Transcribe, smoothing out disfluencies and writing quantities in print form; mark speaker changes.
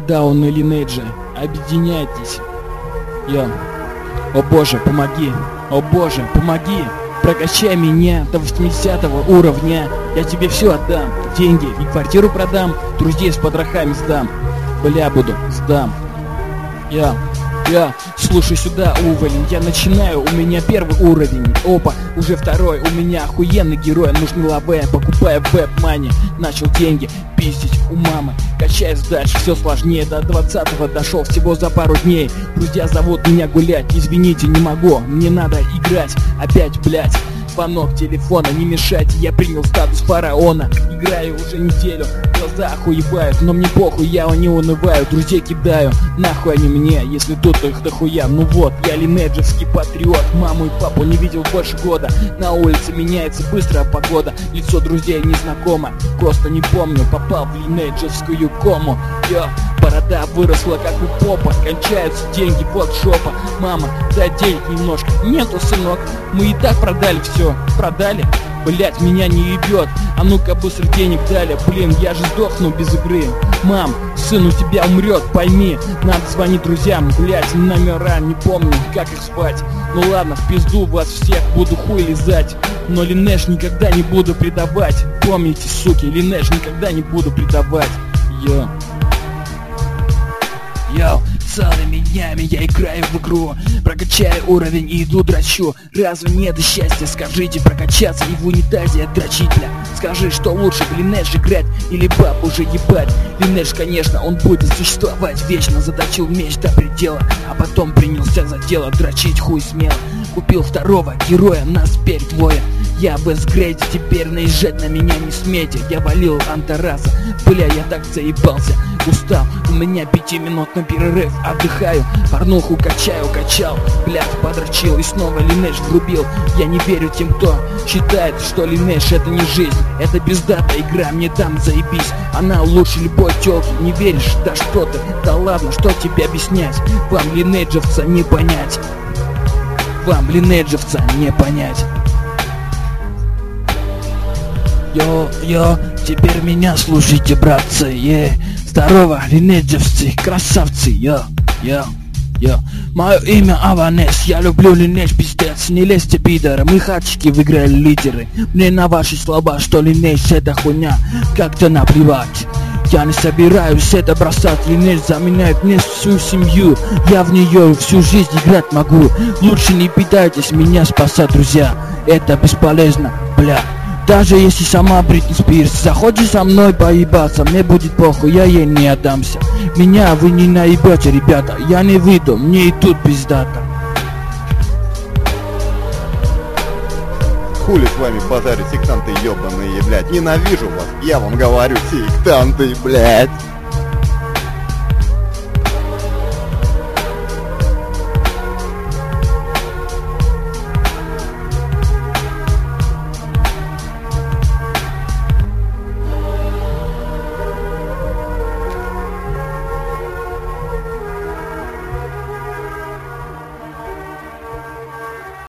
Speaker 1: Даун и Lineage, объединяйтесь. О боже, помоги. О боже, помоги. Прокачай меня до 80 уровня. Я тебе все отдам. Деньги и квартиру продам. Друзей с потрохами сдам. Бля, сдам. Слушай сюда, уволень, я начинаю, у меня первый уровень. Опа, уже второй, у меня охуенный герой. Нужны лаве, покупая веб-мани. Начал деньги пиздить у мамы. Качаюсь дальше, все сложнее. До 20-го дошел всего за пару дней. Друзья зовут меня гулять, извините, не могу. Мне надо играть, опять, блять. Звонок телефона, не мешайте, я принял статус фараона. Играю уже неделю, глаза охуевают, но мне похуй, я не унываю. Друзей кидаю, нахуй они мне, если тут их дохуя. Ну вот, я линеджевский патриот, маму и папу не видел больше года. На улице меняется быстро погода, лицо друзей незнакомо. Просто не помню, попал в линеджевскую кому. Борода выросла как у попа, кончаются деньги, вот жопа. Мама, дай денег немножко. Нету, сынок, мы и так продали все. Продали? Блять, меня не ебет. А ну-ка быстро денег дали. Блин, я же сдохну без игры. Мам, сын у тебя умрет, пойми. Надо звонить друзьям, блять, номера не помню, как их звать. Ну ладно, в пизду вас всех, буду хуй лизать. Но Lineage никогда не буду предавать. Помните, суки, Lineage никогда не буду предавать. Целыми днями я играю в игру, прокачаю уровень и иду драчу. Разве нет счастья, скажите, прокачаться и в унитазе дрочить, бля? Скажи, что лучше, в Lineage играть или баб уже ебать? Lineage, конечно, он будет существовать вечно. Заточил меч до предела, а потом принялся за дело дрочить хуй смело. Купил второго героя, нас теперь двое. Я в S-грейде, теперь наезжать на меня не смейте. Я валил Антараса, бля, я так заебался. Устал, у меня 5-минутный перерыв, отдыхаю, порнуху качал, блядь, подрочил и снова Lineage врубил. Я не верю тем, кто считает, что Lineage это не жизнь. Это бездатная игра, мне там заебись. Она лучше любой тёлки, не веришь? Да что ты, да ладно, что тебе объяснять? Вам, линеджевца, не понять. Вам, линеджевца, не понять. Теперь меня слушайте, братцы, Здорово, линеджевцы, красавцы, Мое имя Аванес, я люблю Lineage, пиздец. Не лезьте, пидоры, мы хатчики выиграли лидеры. Мне на ваши слова, что Lineage это хуйня, как-то наплевать. Я не собираюсь это бросать, Lineage заменяет мне всю семью. Я в нее всю жизнь играть могу. Лучше не пытайтесь меня спасать, друзья, это бесполезно, бля. Даже если сама Бритни Спирс захочет со мной поебаться, мне будет похуй, я ей не отдамся. Меня вы не наебете, ребята, я не выйду, мне и тут пиздата.
Speaker 2: Хули с вами базарят сектанты ебаные, блядь, ненавижу вас, я вам говорю, сектанты, блядь.